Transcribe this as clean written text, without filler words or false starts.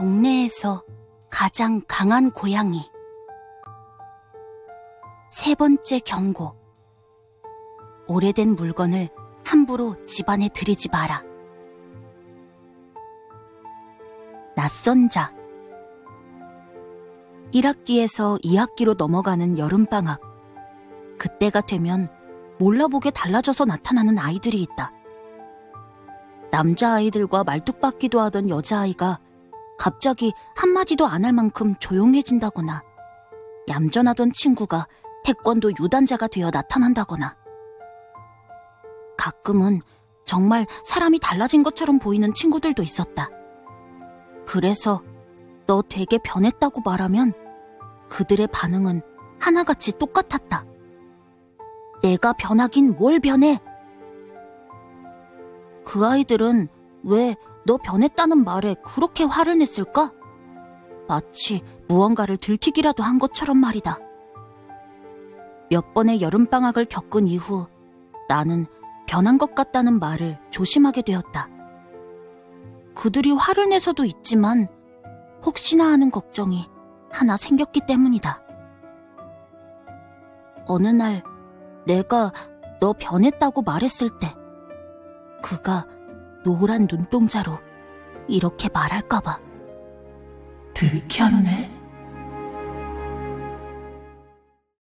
동네에서 가장 강한 고양이. 세 번째 경고. 오래된 물건을 함부로 집안에 들이지 마라. 낯선 자. 1학기에서 2학기로 넘어가는 여름방학. 그때가 되면 몰라보게 달라져서 나타나는 아이들이 있다. 남자아이들과 말뚝박기도 하던 여자아이가 갑자기 한마디도 안 할 만큼 조용해진다거나, 얌전하던 친구가 태권도 유단자가 되어 나타난다거나, 가끔은 정말 사람이 달라진 것처럼 보이는 친구들도 있었다. 그래서 너 되게 변했다고 말하면 그들의 반응은 하나같이 똑같았다. 내가 변하긴 뭘 변해? 그 아이들은 왜 너 변했다는 말에 그렇게 화를 냈을까? 마치 무언가를 들키기라도 한 것처럼 말이다. 몇 번의 여름방학을 겪은 이후 나는 변한 것 같다는 말을 조심하게 되었다. 그들이 화를 내서도 있지만 혹시나 하는 걱정이 하나 생겼기 때문이다. 어느 날 내가 너 변했다고 말했을 때 그가 노란 눈동자로 이렇게 말할까봐. 들켰네?